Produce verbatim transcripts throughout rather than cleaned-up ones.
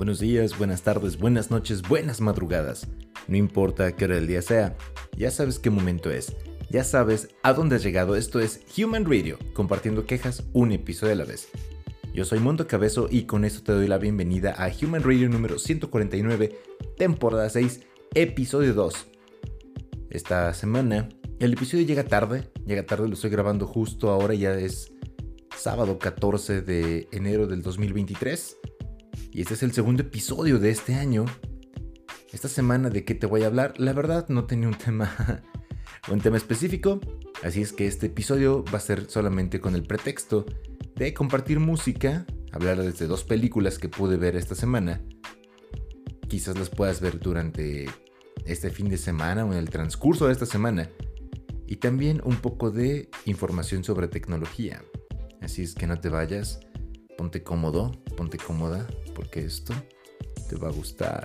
Buenos días, buenas tardes, buenas noches, buenas madrugadas. No importa qué hora del día sea, ya sabes qué momento es. Ya sabes a dónde has llegado. Esto es Human Radio, compartiendo quejas un episodio a la vez. Yo soy Mondo Cabezo y con esto te doy la bienvenida a Human Radio número ciento cuarenta y nueve, temporada seis, episodio dos. Esta semana el episodio llega tarde, llega tarde, lo estoy grabando justo ahora, ya es sábado catorce de enero del dos mil veintitrés. Y este es el segundo episodio de este año. Esta semana, ¿de qué te voy a hablar? La verdad no tenía un tema, un tema específico, así es que este episodio va a ser solamente con el pretexto de compartir música, hablar desde dos películas que pude ver esta semana. Quizás las puedas ver durante este fin de semana o en el transcurso de esta semana. Y también un poco de información sobre tecnología. Así es que no te vayas, ponte cómodo, ponte cómoda, porque esto te va a gustar.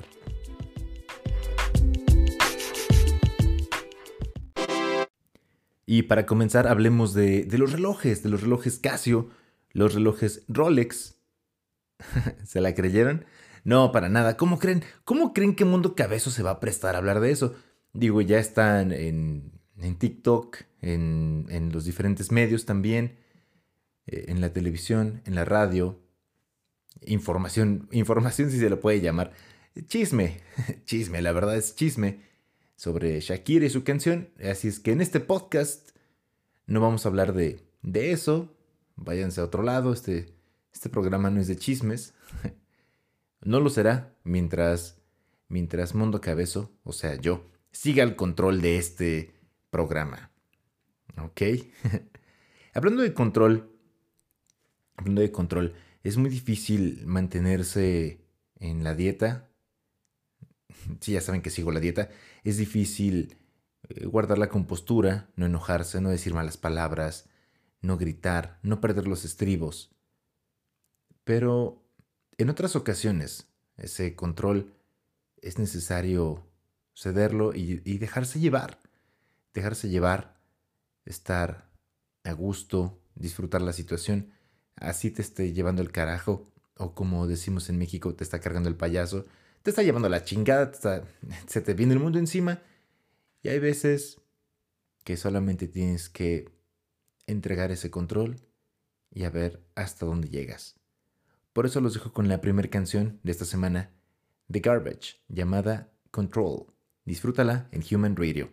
Y para comenzar hablemos de, de los relojes, de los relojes Casio, los relojes Rolex. ¿Se la creyeron? No, para nada. ¿Cómo creen? ¿Cómo creen que Mundo Cabezo se va a prestar a hablar de eso? Digo, ya están en, en TikTok, en, en los diferentes medios también, eh, en la televisión, en la radio. Información, información si se lo puede llamar. Chisme, chisme, la verdad es chisme sobre Shakira y su canción. Así es que en este podcast no vamos a hablar de, de eso. Váyanse a otro lado, este, este programa no es de chismes. No lo será mientras, mientras Mundo Cabezo, o sea yo, siga el control de este programa. ¿Ok? Hablando de control, hablando de control, es muy difícil mantenerse en la dieta. Sí, ya saben que sigo la dieta. Es difícil guardar la compostura, no enojarse, no decir malas palabras, no gritar, no perder los estribos. Pero en otras ocasiones, ese control es necesario cederlo y, y dejarse llevar. Dejarse llevar, estar a gusto, disfrutar la situación. Así te esté llevando el carajo, o como decimos en México, te está cargando el payaso, te está llevando la chingada, te está, se te viene el mundo encima. Y hay veces que solamente tienes que entregar ese control y a ver hasta dónde llegas. Por eso los dejo con la primera canción de esta semana, The Garbage, llamada Control. Disfrútala en Human Radio.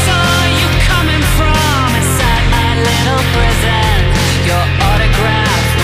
Your autograph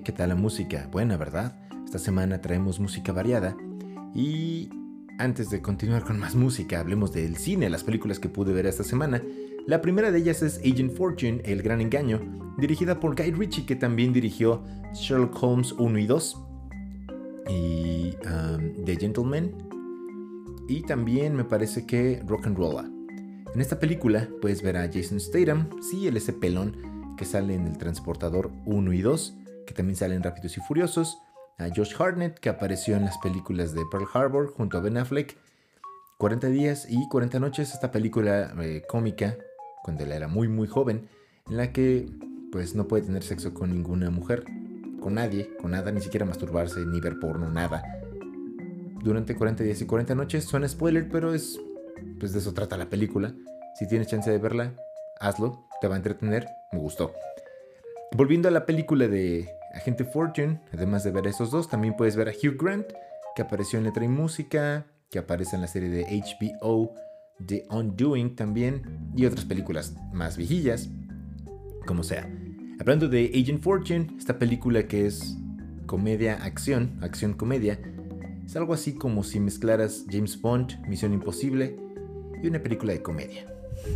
¿qué tal la música? Buena, ¿verdad? Esta semana traemos música variada. Y antes de continuar con más música, hablemos del cine, las películas que pude ver esta semana. La primera de ellas es Agent Fortune, El Gran Engaño, dirigida por Guy Ritchie, que también dirigió Sherlock Holmes uno y dos, y um, The Gentleman, y también me parece que Rock and Rolla. En esta película puedes ver a Jason Statham, sí, él ese pelón que sale en El Transportador uno y dos, que también sale en Rápidos y Furiosos, a Josh Hartnett, que apareció en las películas de Pearl Harbor junto a Ben Affleck, cuarenta días y cuarenta noches, esta película eh, cómica, cuando él era muy muy joven, en la que pues no puede tener sexo con ninguna mujer, con nadie, con nada, ni siquiera masturbarse, ni ver porno, nada. Durante cuarenta días y cuarenta noches, suena spoiler, pero es, pues de eso trata la película. Si tienes chance de verla, hazlo, te va a entretener, me gustó. Volviendo a la película de Agente Fortune, además de ver a esos dos, también puedes ver a Hugh Grant, que apareció en Letra y Música, que aparece en la serie de H B O The Undoing también, y otras películas más viejillas, como sea. Hablando de Agent Fortune, esta película que es comedia, acción, acción, comedia, es algo así como si mezclaras James Bond, Misión Imposible y una película de comedia.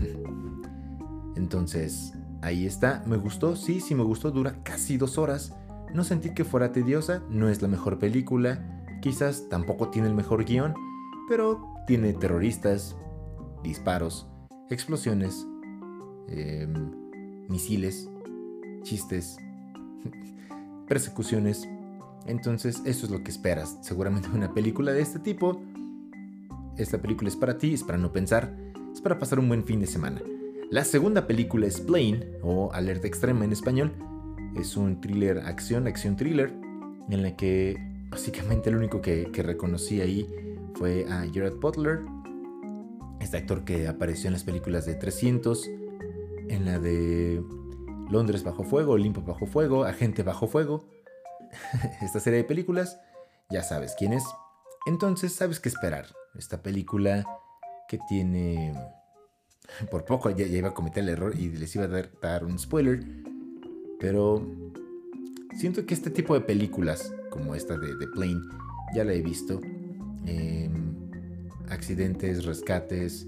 Entonces, ahí está, me gustó, sí, sí me gustó, dura casi dos horas, no sentí que fuera tediosa, no es la mejor película, quizás tampoco tiene el mejor guión, pero tiene terroristas, disparos, explosiones, eh, misiles, chistes, persecuciones. Entonces eso es lo que esperas seguramente de una película de este tipo. Esta película es para ti, es para no pensar, es para pasar un buen fin de semana. La segunda película es Plane, o Alerta Extrema en español. Es un thriller acción, acción thriller, en la que básicamente lo único que, que reconocí ahí fue a Gerard Butler, este actor que apareció en las películas de trescientos, en la de Londres bajo fuego, Olimpo bajo fuego, Agente bajo fuego. Esta serie de películas, ya sabes quién es. Entonces sabes qué esperar. Esta película que tiene... Por poco ya, ya iba a cometer el error y les iba a dar, dar un spoiler. Pero siento que este tipo de películas, como esta de The Plane, ya la he visto. Eh, accidentes, rescates,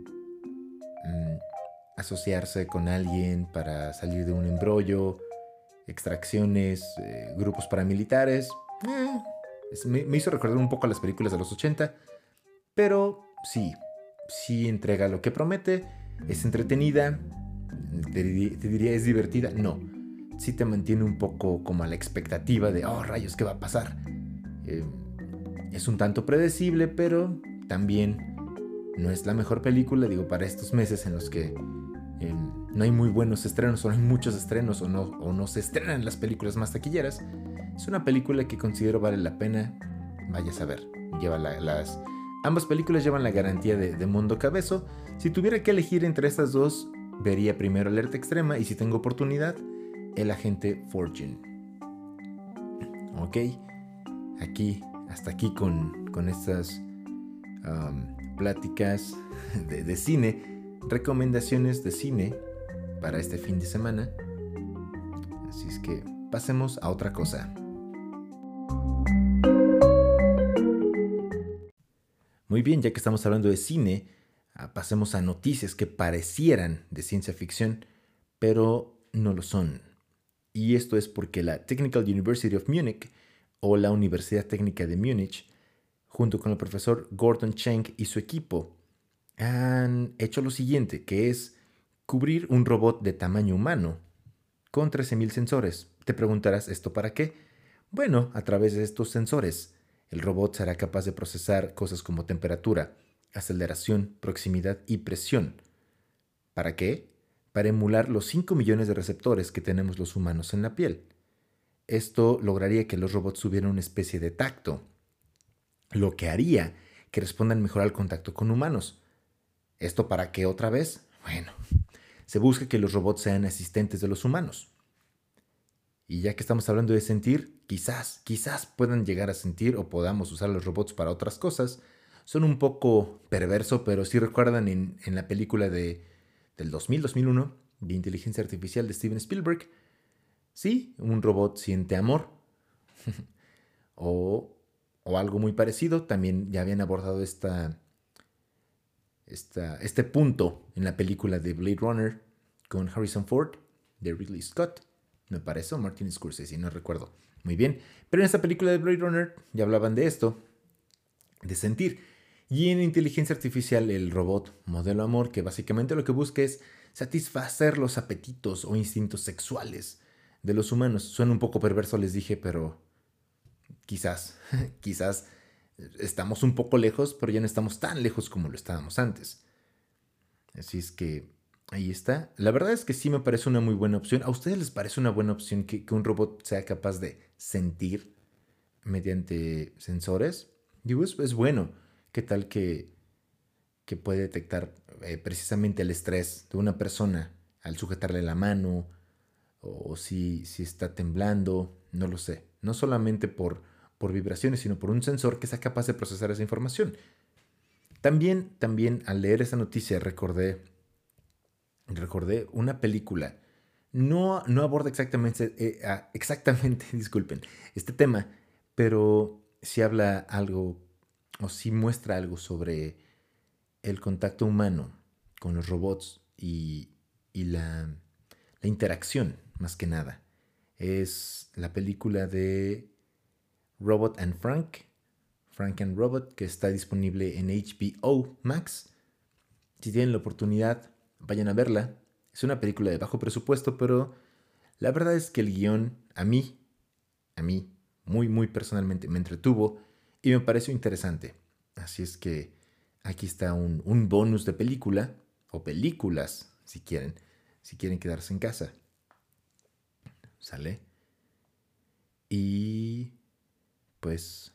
mmm, asociarse con alguien para salir de un embrollo, extracciones, eh, grupos paramilitares. Eh, es, me, me hizo recordar un poco a las películas de los ochenta, pero sí, sí entrega lo que promete, es entretenida, te, te diría es divertida, no, sí te mantiene un poco como a la expectativa de, oh rayos, ¿qué va a pasar? Eh, es un tanto predecible, pero también no es la mejor película, digo, para estos meses en los que eh, no hay muy buenos estrenos, o no hay muchos estrenos, o no, o no se estrenan las películas más taquilleras. Es una película que considero vale la pena, vayas a ver. Lleva la, las, ambas películas llevan la garantía de, de Mundo Cabezo. Si tuviera que elegir entre estas dos, vería primero Alerta Extrema y si tengo oportunidad, El Agente Fortune. Ok, aquí, hasta aquí con, con estas um, pláticas de, de cine, recomendaciones de cine para este fin de semana. Así es que pasemos a otra cosa. Muy bien, ya que estamos hablando de cine, pasemos a noticias que parecieran de ciencia ficción, pero no lo son. Y esto es porque la Technical University of Munich, o la Universidad Técnica de Múnich, junto con el profesor Gordon Chang y su equipo, han hecho lo siguiente, que es cubrir un robot de tamaño humano con trece mil sensores. Te preguntarás, ¿esto para qué? Bueno, a través de estos sensores, el robot será capaz de procesar cosas como temperatura, aceleración, proximidad y presión. ¿Para qué? Para emular los cinco millones de receptores que tenemos los humanos en la piel. Esto lograría que los robots tuvieran una especie de tacto, lo que haría que respondan mejor al contacto con humanos. ¿Esto para qué otra vez? Bueno, se busca que los robots sean asistentes de los humanos. Y ya que estamos hablando de sentir, quizás, quizás puedan llegar a sentir o podamos usar los robots para otras cosas. Son un poco perverso, pero si recuerdan en, en la película de, del dos mil, dos mil uno, de inteligencia artificial de Steven Spielberg, Sí, un robot siente amor. o, o algo muy parecido. También ya habían abordado esta, esta, este punto en la película de Blade Runner con Harrison Ford, de Ridley Scott. Me parece, o Martin Scorsese, no recuerdo muy bien. Pero en esta película de Blade Runner ya hablaban de esto, de sentir. Y en inteligencia artificial, el robot modelo amor, que básicamente lo que busca es satisfacer los apetitos o instintos sexuales de los humanos. Suena un poco perverso, les dije, pero quizás, quizás estamos un poco lejos, pero ya no estamos tan lejos como lo estábamos antes. Así es que ahí está. La verdad es que sí me parece una muy buena opción. ¿A ustedes les parece una buena opción que, que un robot sea capaz de sentir mediante sensores? Digo, es, es bueno. ¿Qué tal que, que puede detectar eh, precisamente el estrés de una persona al sujetarle la mano o si, si está temblando? No lo sé. No solamente por, por vibraciones, sino por un sensor que sea capaz de procesar esa información. También, también al leer esa noticia recordé, recordé una película. No, no aborda exactamente, eh, ah, exactamente, disculpen, este tema, pero sí habla algo o sí muestra algo sobre el contacto humano con los robots y, y la, la interacción, más que nada. Es la película de Robot and Frank, Frank and Robot, que está disponible en H B O Max. Si tienen la oportunidad, vayan a verla. Es una película de bajo presupuesto, pero la verdad es que el guión a mí, a mí, muy, muy personalmente me entretuvo y me pareció interesante. Así es que aquí está un, un bonus de película, o películas, si quieren, si quieren quedarse en casa. ¿Sale? Y pues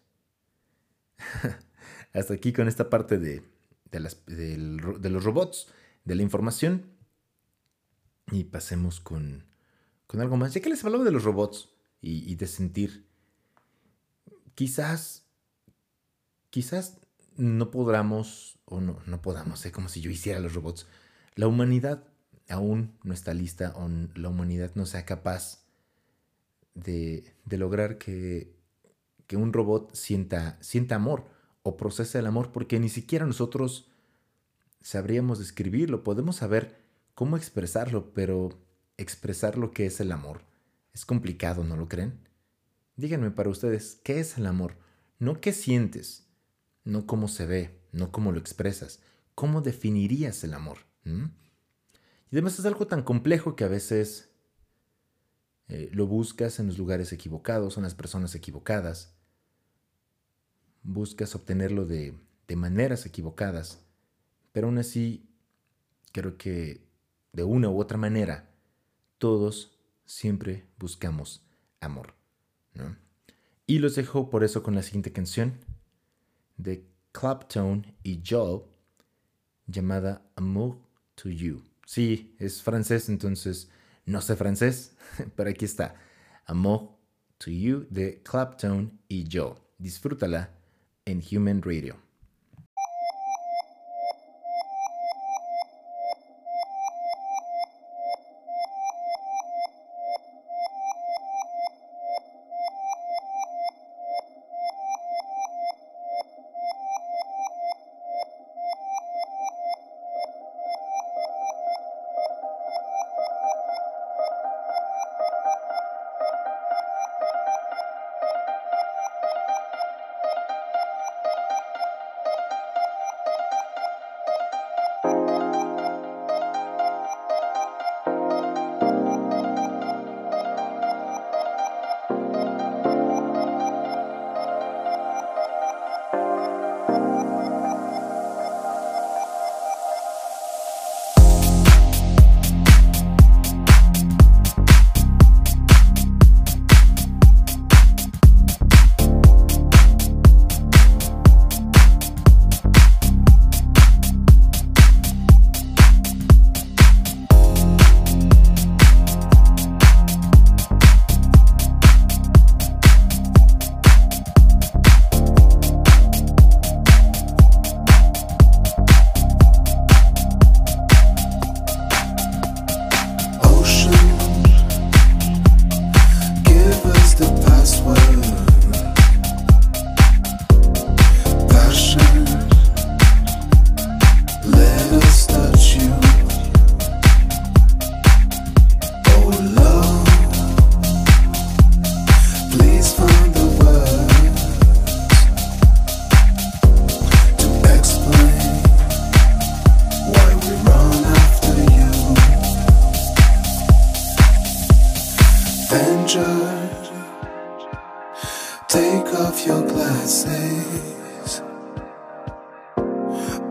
hasta aquí con esta parte de, de, las, del, de los robots, de la información. Y pasemos con, con algo más. Ya que les hablaba de los robots y, y de sentir, quizás, quizás no podamos, o no, no podamos, ¿eh? Como si yo hiciera los robots. La humanidad aún no está lista, o la humanidad no sea capaz de, de lograr que, que un robot sienta, sienta amor o procese el amor, porque ni siquiera nosotros sabríamos describirlo. Podemos saber cómo expresarlo, pero expresar lo que es el amor es complicado, ¿no lo creen? Díganme para ustedes, ¿qué es el amor? No qué sientes, no cómo se ve, no cómo lo expresas. ¿Cómo definirías el amor? ¿Mm? Y además es algo tan complejo que a veces eh, lo buscas en los lugares equivocados, en las personas equivocadas. Buscas obtenerlo de, de maneras equivocadas. Pero aún así, creo que de una u otra manera, todos siempre buscamos amor, ¿no? Y los dejo por eso con la siguiente canción de Clapton y Joel llamada Amour to You. Sí, es francés, entonces no sé francés, pero aquí está. Amour to You de Clapton y Joel. Disfrútala en Human Radio.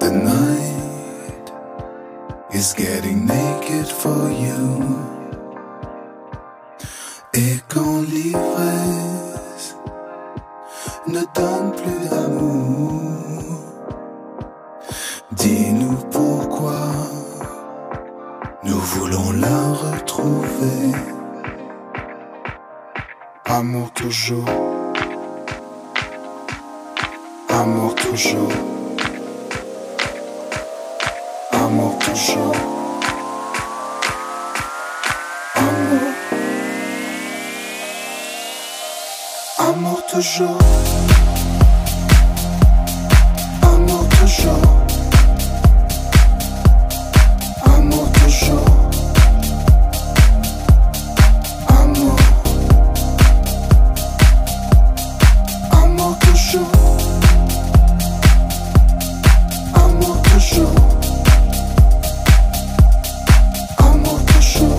The night is getting naked for you. Et quand l'ivresse ne donne plus d'amour, dis-nous pourquoi nous voulons la retrouver. Amour toujours, amour toujours, amour toujours, amour, amour toujours, amour toujours, amour toujours, amour, amour toujours, amour toujours, amour toujours,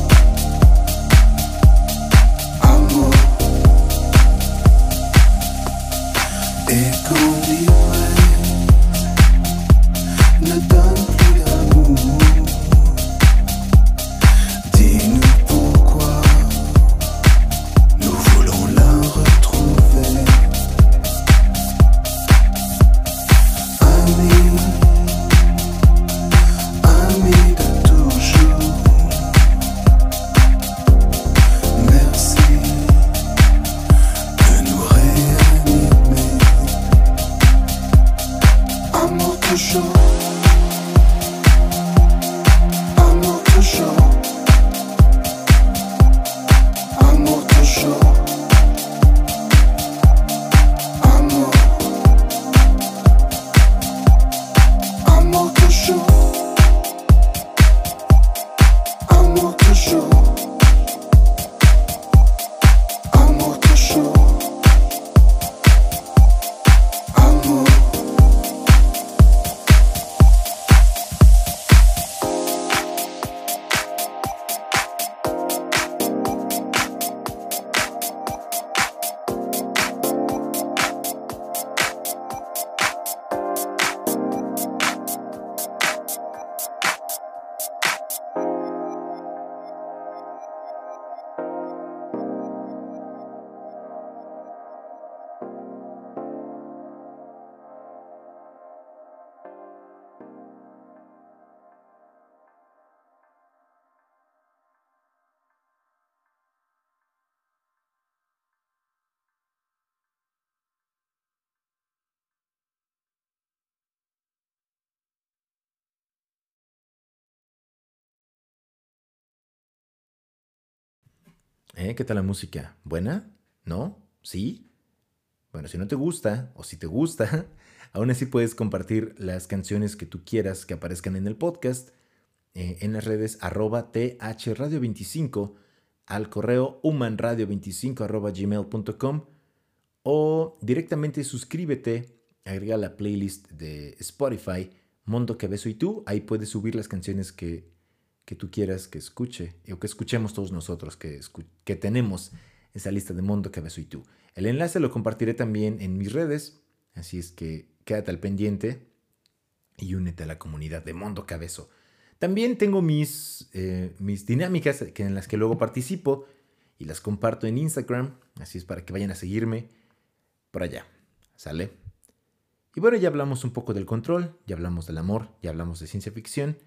amour. Et quand l'ivresse ne donne plus d'amour, dis-nous pourquoi nous voulons la retrouver. Amis, amis de toujours, merci de nous réanimer. Amour toujours, amour toujours, amour toujours, amour, amour toujours, amour toujours, amour toujours, amour. ¿Eh? ¿Qué tal la música? ¿Buena? ¿No? ¿Sí? Bueno, si no te gusta, o si te gusta, aún así puedes compartir las canciones que tú quieras que aparezcan en el podcast eh, en las redes arroba thradio veinticinco, al correo humanradio veinticinco arroba gmail punto com, o directamente suscríbete, agrega la playlist de Spotify, Mondo Cabezo y tú. Ahí puedes subir las canciones que, que tú quieras que escuche, o que escuchemos todos nosotros, que, escu- que tenemos esa lista de Mondo Cabezo y tú. El enlace lo compartiré también en mis redes, así es que quédate al pendiente y únete a la comunidad de Mondo Cabezo. También tengo mis, eh, mis dinámicas que en las que luego participo y las comparto en Instagram, así es para que vayan a seguirme por allá, ¿sale? Y bueno, ya hablamos un poco del control, ya hablamos del amor, ya hablamos de ciencia ficción,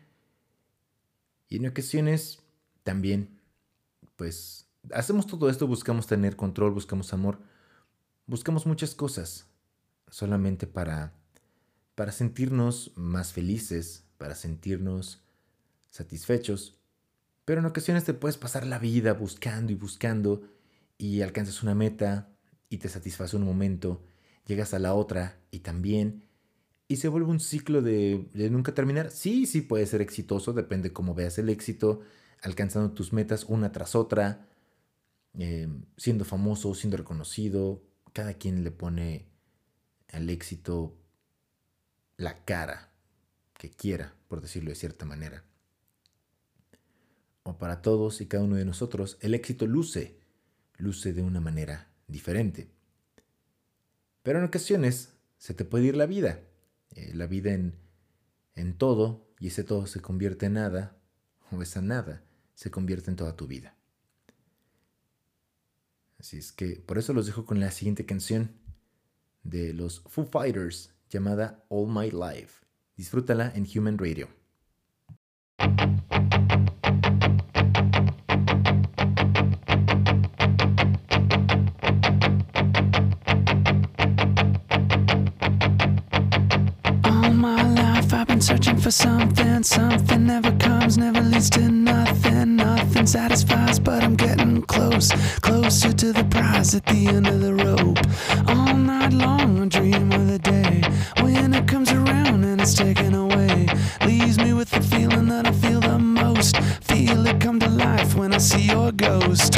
y en ocasiones también, pues, hacemos todo esto, buscamos tener control, buscamos amor, buscamos muchas cosas, solamente para, para sentirnos más felices, para sentirnos satisfechos. Pero en ocasiones te puedes pasar la vida buscando y buscando y alcanzas una meta y te satisface un momento, llegas a la otra y también, y se vuelve un ciclo de, de nunca terminar. Sí, sí puede ser exitoso, depende cómo veas el éxito, alcanzando tus metas una tras otra, eh, siendo famoso, siendo reconocido. Cada quien le pone al éxito la cara que quiera, por decirlo de cierta manera. O para todos y cada uno de nosotros, el éxito luce, luce de una manera diferente. Pero en ocasiones se te puede ir la vida, eh, la vida en, en todo y ese todo se convierte en nada, o esa nada se convierte en toda tu vida. Así es que por eso los dejo con la siguiente canción de los Foo Fighters llamada All My Life. Disfrútala en Human Radio. All my life I've been searching for something. Something never comes, never leads to nothing. Nothing satisfies, but I'm getting close. Closer to the prize at the end of the rope. All night long I dream of the day when it comes around and it's taken away. Leaves me with the feeling that I feel the most. Feel it come to life when I see your ghost.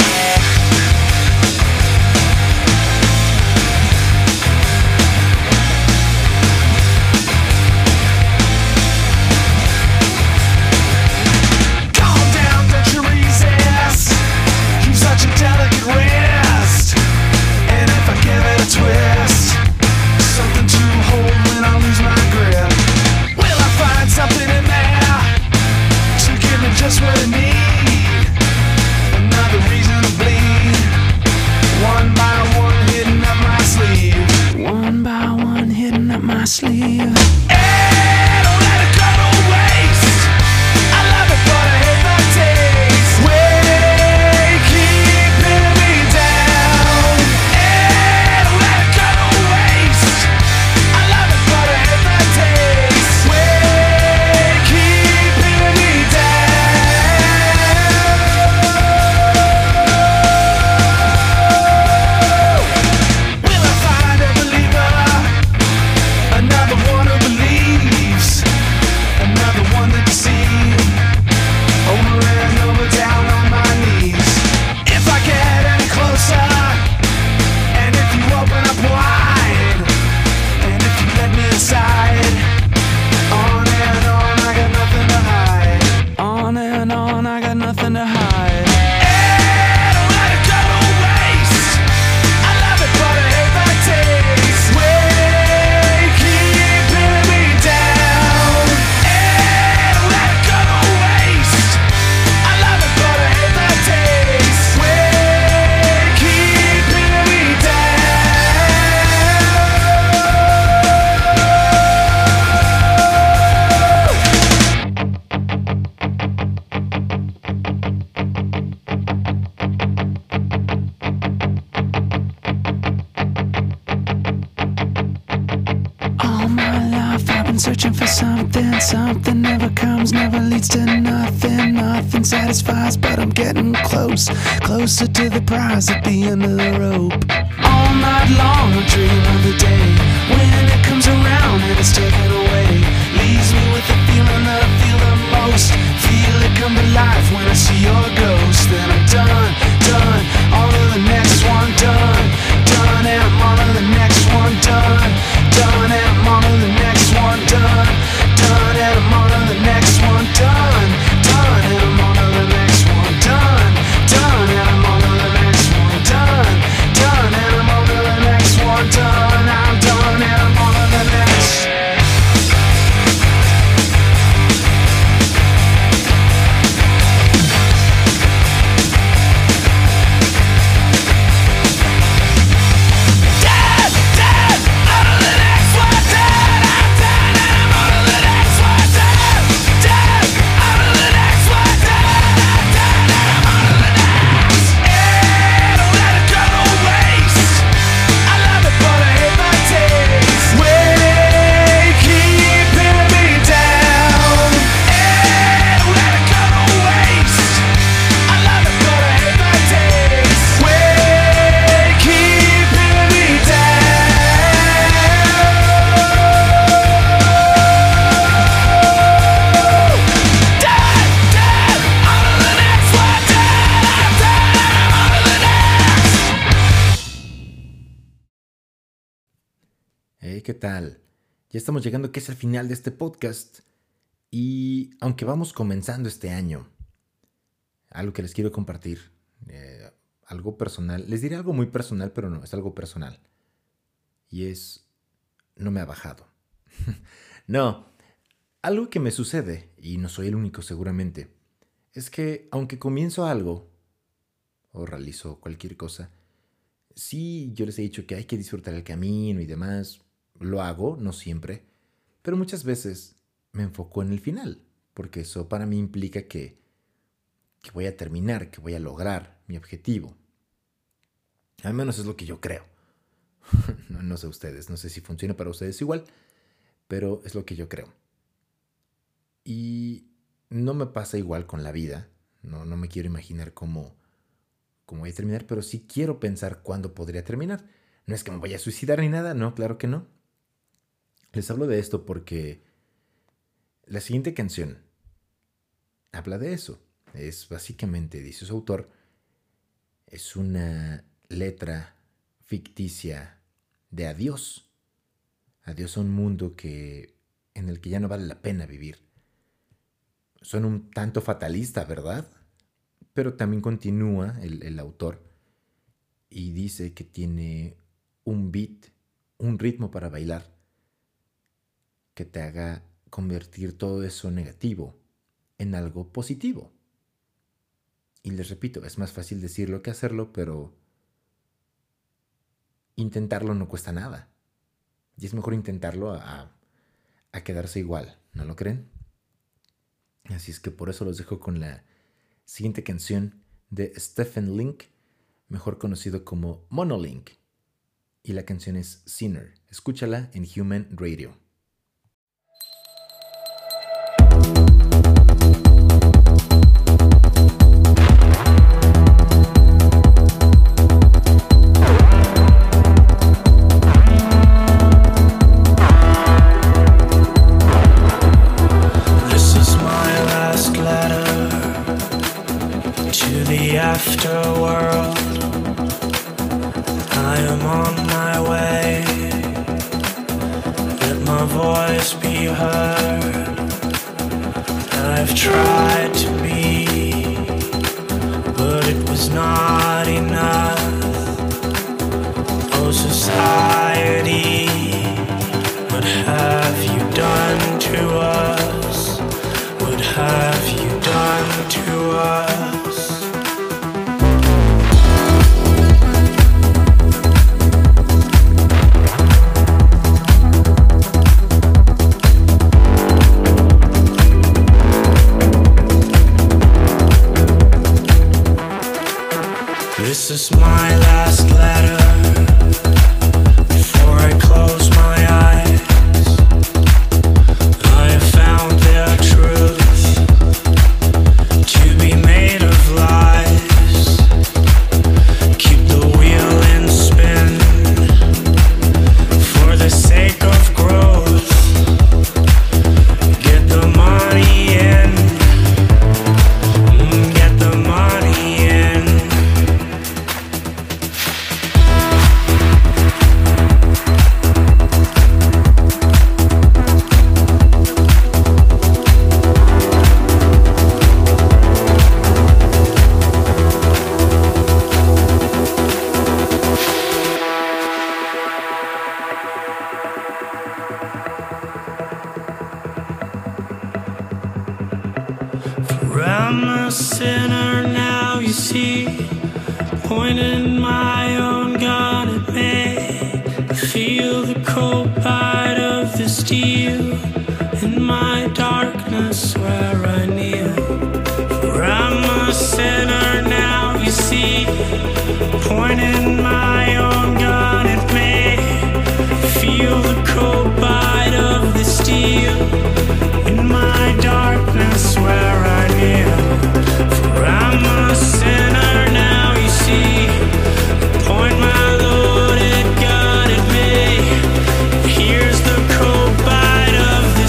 Such a delicate wrist, and if I give it a twist, something to hold when I lose my grip. Will I find something in there to give me just what I need? Another reason to bleed. One by one, hidden up my sleeve. One by one, hidden up my sleeve. Hey, don't let it go to waste. I love it, but I hate the taste. Wait. Searching for something, something never comes, never leads to nothing. Nothing satisfies, but I'm getting close, closer to the prize at the end of the rope. All night long I dream of the day when it comes around and it's taken away. Leaves me with the feeling that I feel the most. Feel it come to life when I see your ghost. Then I'm done, done, on to the next one, done, done, and I'm on to the next one, done, done, and I'm on to the next one, done, done, and I'm on to the next one, done, done, and I'm on to the next one, done, done, and I'm on to the next one, done, done, and I'm on to the next one, done, I'm done, and I'm on to the next. Hey, ¿qué tal? Ya estamos llegando que es el final de este podcast y aunque vamos comenzando este año, algo que les quiero compartir, eh, algo personal, les diré algo muy personal, pero no, es algo personal y es, no me ha bajado. No, Algo que me sucede, y no soy el único seguramente, es que aunque comienzo algo o realizo cualquier cosa, sí, yo les he dicho que hay que disfrutar el camino y demás. Lo hago, no siempre, pero muchas veces me enfoco en el final, porque eso para mí implica que, que voy a terminar, que voy a lograr mi objetivo. Al menos es lo que yo creo. no, no sé ustedes, no sé si funciona para ustedes igual, pero es lo que yo creo. Y no me pasa igual con la vida, no, no me quiero imaginar cómo, cómo voy a terminar, pero sí quiero pensar cuándo podría terminar. No es que me vaya a suicidar ni nada, no, claro que no. Les hablo de esto porque la siguiente canción habla de eso. Es básicamente, dice su autor, es una letra ficticia de adiós. Adiós a un mundo que, en el que ya no vale la pena vivir. Suena un tanto fatalista, ¿verdad? Pero también continúa el, el autor y dice que tiene un beat, un ritmo para bailar que te haga convertir todo eso negativo en algo positivo. Y les repito, es más fácil decirlo que hacerlo, pero intentarlo no cuesta nada. Y es mejor intentarlo a, a quedarse igual, ¿no lo creen? Así es que por eso los dejo con la siguiente canción de Stephen Link, mejor conocido como Monolink. Y la canción es Sinner. Escúchala en Human Radio. Afterworld, I am on my way. Let my voice be heard. I've tried to be, but it was not enough. Oh, society, what have you done to us? What have you done to us? This is my last letter before I close my eyes. I have found their truth to be made of lies. Keep the wheel in spin for the sake of growth. Get the money in, get the money in. I'm a sinner now, you see, pointing my own gun at me. I feel the cold bite of the steel in my darkness where I kneel. For I'm a sinner now, you see, pointing my own gun at me. I feel the cold bite of the steel in my darkness where I kneel. For I'm a sinner now, you see. Point my loaded gun at me. Here's the cold bite of the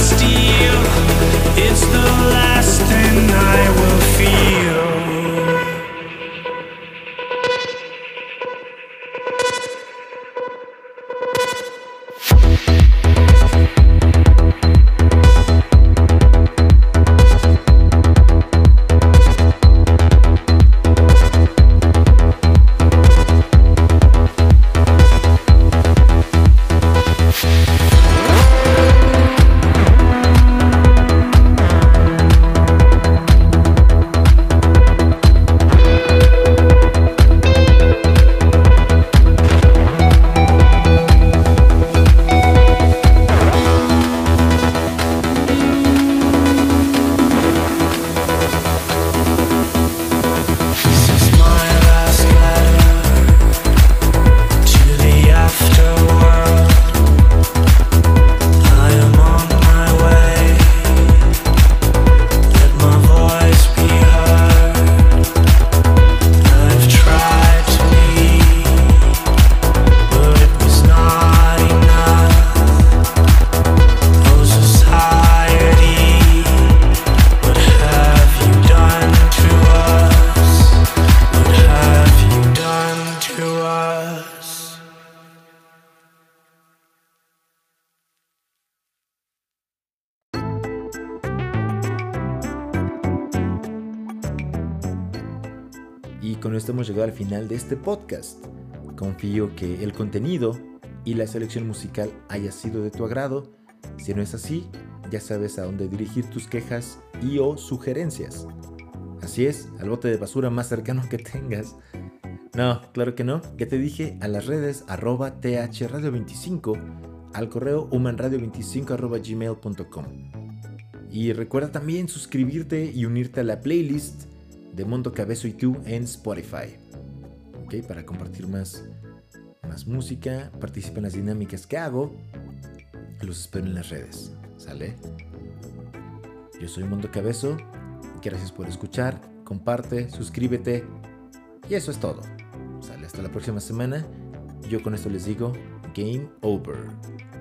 con esto hemos llegado al final de este podcast. Confío que el contenido y la selección musical haya sido de tu agrado. Si no es así, ya sabes a dónde dirigir tus quejas y o sugerencias. Así es, al bote de basura más cercano que tengas. No, claro que no. Ya te dije, a las redes arroba thradio veinticinco, al correo humanradio veinticinco arroba gmail punto com. Y recuerda también suscribirte y unirte a la playlist de Mondo Cabezo y tú en Spotify. Ok, para compartir más, más música, participa en las dinámicas que hago. Los espero en las redes. ¿Sale? Yo soy Mondo Cabezo. Gracias por escuchar, comparte, suscríbete y eso es todo. Sale, hasta la próxima semana. Yo con esto les digo, game over.